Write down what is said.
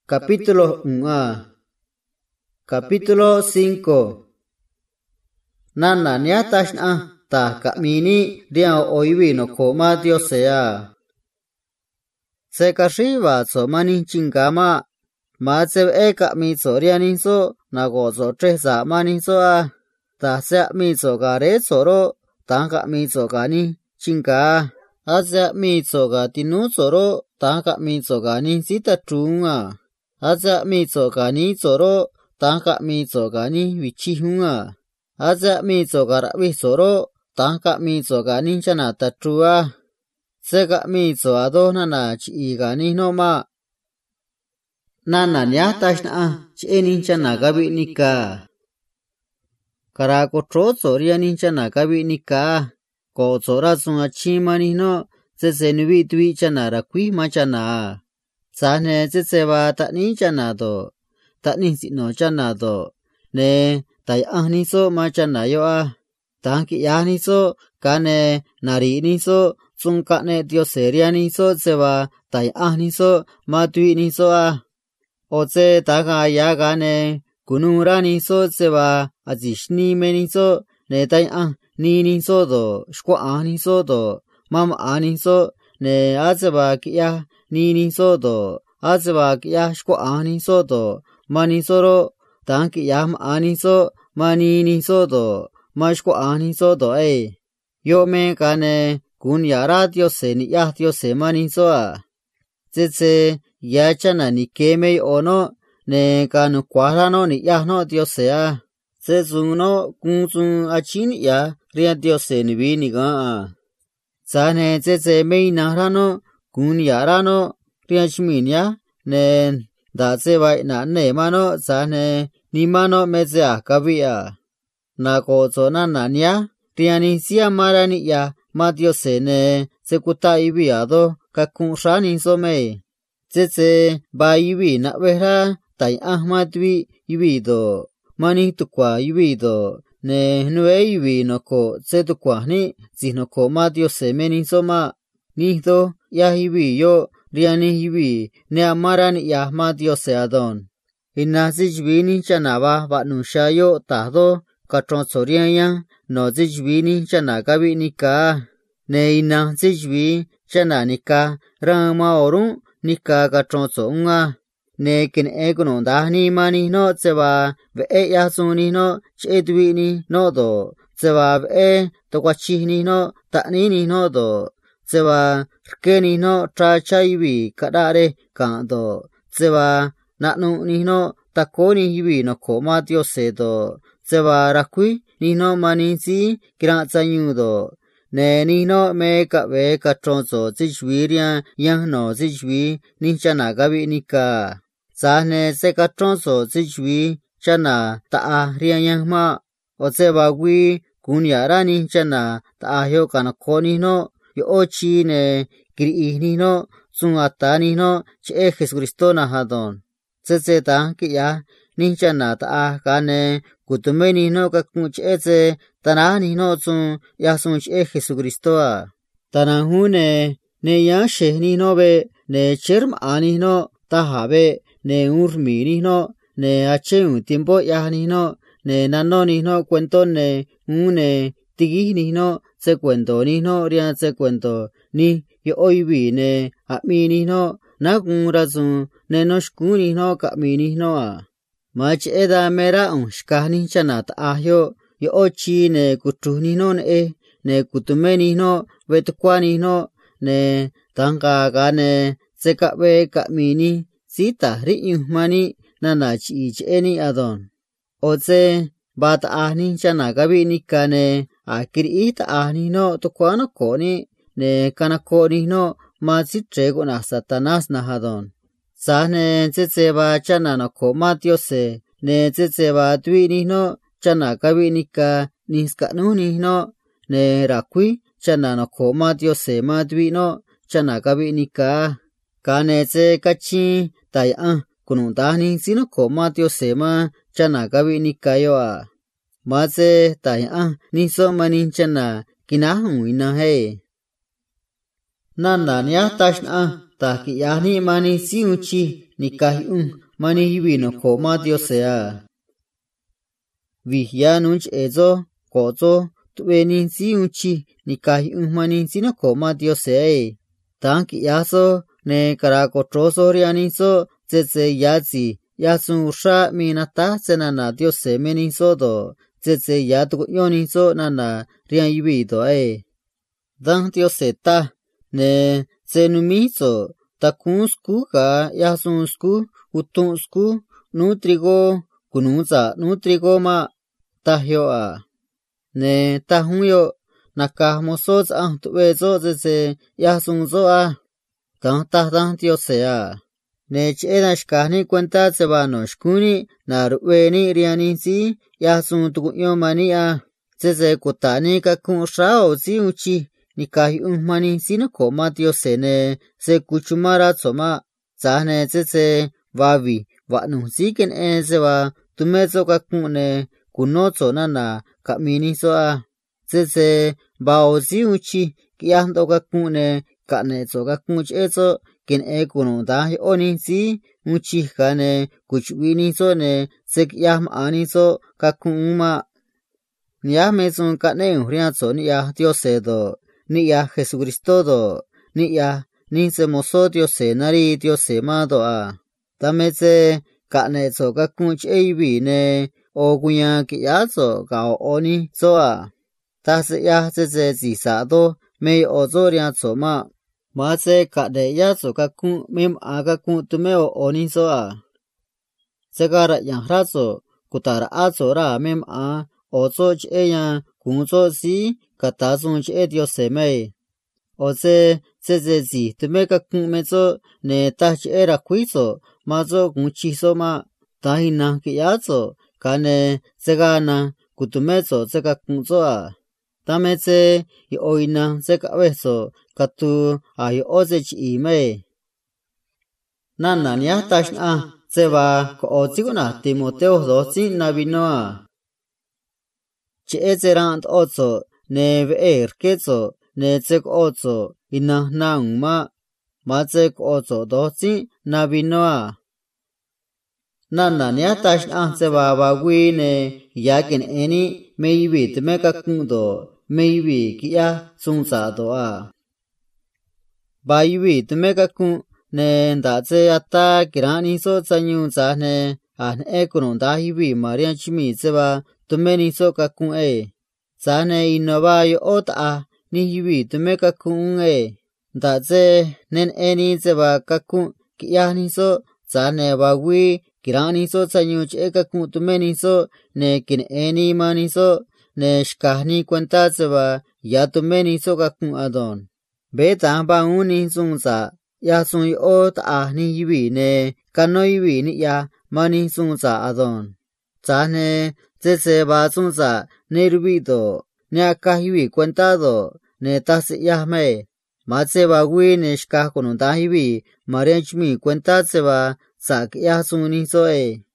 Capítulo 1. Capítulo 5. Nana niatashna ta kamini dia oiwi no koma diosea. Se kashiva so mani chingama ma se e kami so rianin so nago so tresa mani so a ta se mi so gare soro ta kami so gani chinga a se mi so ga tinu soro ta kami so gani sita trunga a se mi so gani soro ta kami so gani vichi hunga a se mi so gara vi soro ta kami so gani chana ta trua se kami so ado nana chi gani no ma nana nya tashna chi nin chana gabi nika kara ko tro so rianin chana gabi nika ko sora sunga chi mani no se se nui tui chana ra kui ma chana sa ne se se wa ta ni chana do ta ni si no chana do ne tai ani so ma chana yo a ta ki ya ni so ka ne nari ni so sung ka ne dio se riani so se wa tai ani so ma tui ni so a o se ta ga ya ga ne kunu ra ni so se wa a ji shni me ni so ne tai a ni ni so do shko a ni so do mam a ni so ne a se ba ki ya ni ni so do a se ba ki ya shko a ni so do ma ni so ro ta ki ya ma a ni so ma ni ni so do ma shko a ni so do e yo me ka ne kun ya ra dio se ni ya dio se ma ni so a se ya chana ni ke me ono ne ka no kwa ra no ni ya no dio se a se su no kun su a chin ya ria dio se ni vi ni ga a sa ne se me na ra no kun ya ra no ria chmi nya ne da se vai na ne ma no sa ne ni ma no me se a ka vi a na ko so na na nya ria ni sia ma ra ni ya ma dio se ne se ku ta i vi a do ka kun sha ni so me se ba i vi na ve ra tai a ma tui i vi do mani tu kwa i vi do ne nu e i vi no ko se tu kwa ni si no ko ma dio se me ni so ma ni do ya i vi yo ria ni i vi ne amara ni ya ma dio se adon ina si jvi ni chana ba nu sha yo ta do ka tron so ria ya no si jvi ni chana ka vi ni ka ne ina si jvi chana ni ka ra ma orun ni ka tron so nga ne kin e kuno da ni ma ni no se ba ve e ya su ni no che tui ni no do se ba ve to kwa chi ni no ta ni no do se ba ke ni no tra chai vi ka da re ka do se ba na nu ni no ta ko ni vi no ko ma dio se do se ba ra kui ni no ma ni si kra cha yu do ne ni no me ka ve ka tron so chi jwi rian yang no chi jwi ni chana ga vi ni ka sa ne se ka tron so chi jwi chana ta a rian yang ma o se ba wi kun ya ra ni chana ta a hyo ka na ko ni no yo o chi ne kri ni no sung a ta ni no che Jesucristo na ha don se ta ki ya ni chana ta a ka ne kutume ni no ka kun che se ta na ni no sun ya sun che Jesucristo a ta na hu ne ya she ni no be ne cherm a ni no ta ha be ne ur mi ni no ne a che un tiempo ya ni no ne na no ni no cuento ne un ne tigi ni no se cuento ni no ria se cuento ni yo oi vi ne a mi ni no na kun ra sun ne no shku ni no ka mi ni no a ma che da me ra un shka ni chana ta a yo o chi ne ku tu ni no ne ku tu me ni no ve tu kwa ni no ne tang ka ga ne se ka ve ka mi ni si ta ri yu ma ni na na chi che ni adon o se ba ta a ni chana ga vi ni ka ne a kri ta a ni no tu kwa no ko ni ne kana ko ni no ma si tre ko na satanas na hadon sa ne se ba chana no ko ma tio se ne se ba tui ni no chana ka vi ni ka ni ska nu ni no ne ra kui chana no ko ma tio se ma tui no chana ka vi ni ka ne se ka chi tai a kunu da ni si no ko ma tio se ma chana ka vi ni ka yo a ma se tai a ni so ma ni chana kina hu ina he Nana nia tashna ta kiyani mani si uchi ni kahi mani hiwi no koma Dios sea. Vihya nunch ezo kozo tuweni si uchi ni kahi mani si no koma Dios sea. Tan kiyaso ne karakotroso rianiso tsetse yazi yasun usha minata senana Dios se meniso do tsetse yatu yoniso nana rian yibido Dan Dios se ta ne tsenumiso takun sku ka yasun sku utun sku nutrigo nutrigo ma tahyo ne tahunyo nakamoso tuwezo tsetse yasun zo dan Dios sea. Ne chena shkani cuenta tsebano shkuni naruweni riani si yasun tukunyo mani tsetse kutani kakun shao si uchi ni kahi mani si no koma Dios se ne se kuchumara tsoma tsane tsetse vavi vanu si ken seba tumezo kakun ne kunozo nana kamini so tsetse bao si uchi kiando kakun ne kanezo kakun chezo ken kuno da oni si uchi kane kuchwini so ne sekyam ani so kakuma nia meson kane uriazo ni Dios se do ni Jesucristo do ni se moso Dios se nari Dios se mado tameze kanezo kakun chebi ne ogunya kiyazo ga oni so tase tsetse zisado me ozo riazo ma tse kade yazo kakun mem kakun tumeo oni so segara yang razo kutara azo ra mem ozo cheya kunzo si katazun che Dios se me oze tsetse zi tume kakun mezo ne ta che ra kuizo mazo kunchizo tahina kiyazo kane segana kutumezo tseka kunzo tameze oina tseka beso katu oze chi me nana nia tashna tseba ko oziguna Timoteo 2 nabino che zerant ozo ne ver kezo ne tsek ozo ina nauma matsek ozo 2 nabino nana nia tashna tseba bagwi ne yakin eni maybe tmeka kundo maybe kia sunsa do baywi tmeka kun ne ndatse ata kirani so tsanyu za ne an ekuno dahiwi marian chimi tseba tumeni so kakun za ne inova yo ota ni hiwi tmeka kun ndatse nen eni tseba kakun kia ni so za ne bagwi kirani so tsanyu cheka kun tumeni so ne kin eni mani so ne shkahni cuenta tseba ya tumeni so kakun adon beta ba uni sunsa ya sun yo ta ni yiwi ne kano yiwi ni ya mani sunsa adon tsane tsetse ba sunsa ne rubido ne ka yiwi cuenta do ne tas ya me ma tseba wi ne shkah kono da yiwi marian chimi cuenta tseba sak ya sun ni so